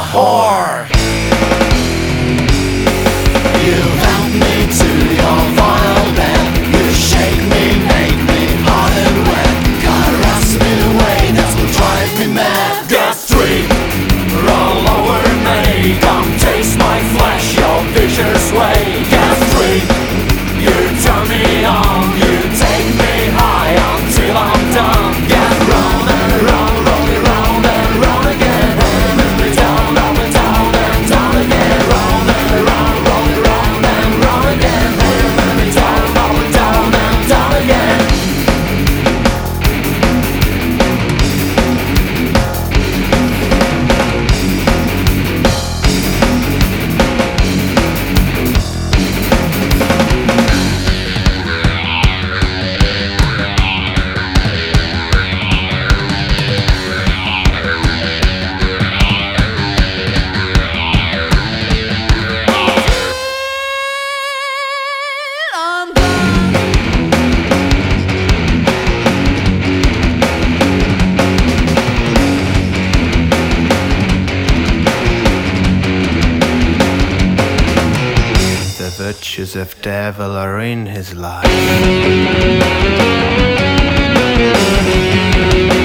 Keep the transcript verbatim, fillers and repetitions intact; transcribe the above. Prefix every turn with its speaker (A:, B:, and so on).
A: whore. You bound me to your vile bed. You shake me, make me hot and wet. Caress me the way that will drive me mad. Gas three, roll over me. Come taste my flesh, your vicious way. Gas three, you turn me on. You take me high until I'm done. Get round and round, roll me round and round again. Move me down, up and down and down again. Round and round, roll me round and round again. Move me down, up and down and down again.
B: The virtues of devil are in his life.